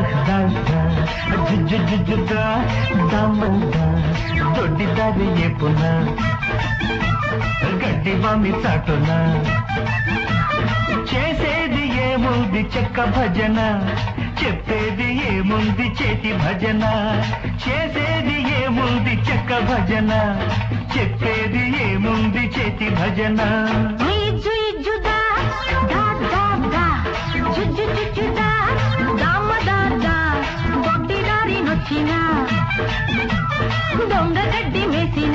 దొడ్డి దారి ఏపున గడ్డి బామి చాటున చేసేది ఏముంది చెక్క భజన చెప్పేది ఏముంది చేతి భజన చేసేది ఏముంది చెక్క భజన చెప్పేది ఏముంది చేతి భజన దొంగ గడ్డి వేసిన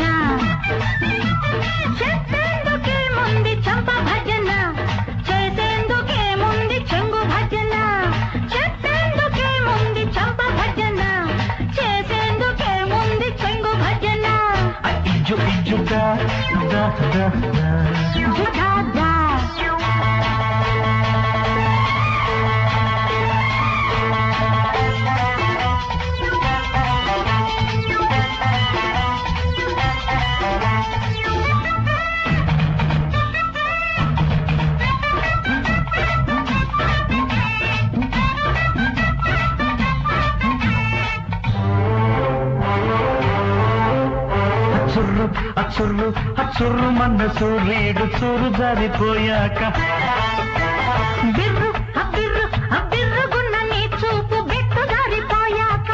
చెప్పేందుకేముంది చంప భజన చేసేందుకేముంది చెంగు భజన చెప్పేందుకేముంది చంప భజన చేసేందుకేముంది చెంగు భజన ఇజ్జు ఇజ్జుగా అచ్చుర్రు మన సూర్యుడు చూరు జారిపోయాక బిర్రు బిర్రుగున్న నీ చూపు బెట్టు జారిపోయాక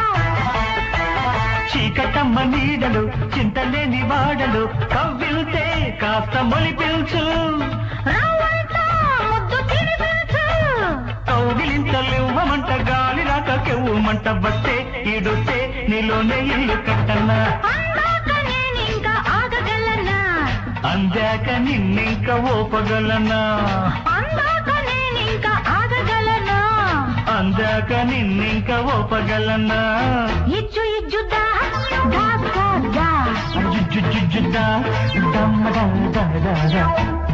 చీకటమ్మ నీడలు చింతలేని వాడలు కవ్విల్తే కాస్త మొలిపించు కౌగిలింతలివ్వమంట గాలి రాక కెవ్వమంట బస్తే ఈడొస్తే నీలోనే ఇల్లు కట్టన్నా అందాక నిన్నింక ఓపగలనా అందాక నిన్నింక ఓపగలనా ఇజ్జు ఇజ్జుదా జుజ్జుదా దమ్మదా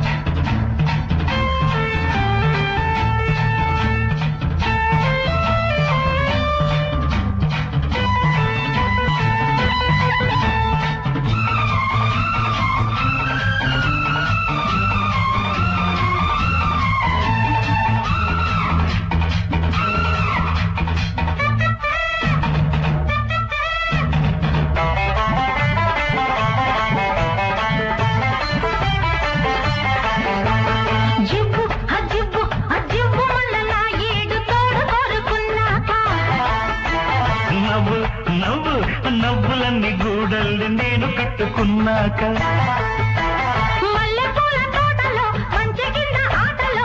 నవ్వులన్నీ గూడల్ని నేను కట్టుకున్నాక మల్లెపూల తోటలో మంచి కింద ఆటలో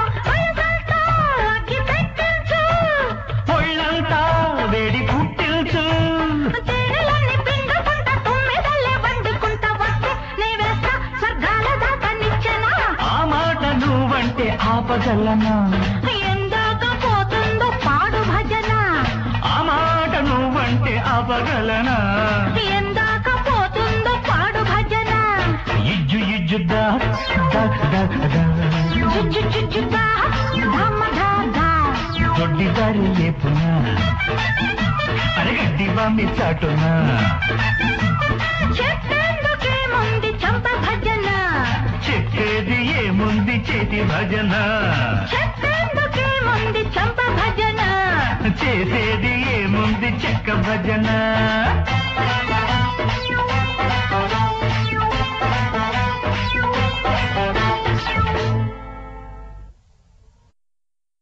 ఒళ్ళంతా వేడి పుట్టిల్చు తేనెలన్నీ పిండుకుంటా తుమ్మెదల్లే వండుకుంటా వస్తే నే వేస్తా స్వర్గాల దాకా నిచ్చెనా ఆ మాట నువ్వంటే ఆపగలనా ఎందాక పోతుందో పాడు భజన ఆ మాట నువ్వంటే ఆపగలనా ఎందాక పోతుందో పాడు భజన ఇజ్జు ఇజ్జుదా జుజ్జుదా ధమ్మధా దొడ్డి దారి ఏపున అరగడ్డి బామి చాటున చెప్పేందుకేముంది చంప భజన చెప్పేది ఏముంది చేతి భజన చెప్పేందుకేముంది చంప భజన చేసేది ఏముంది చెక్క భజన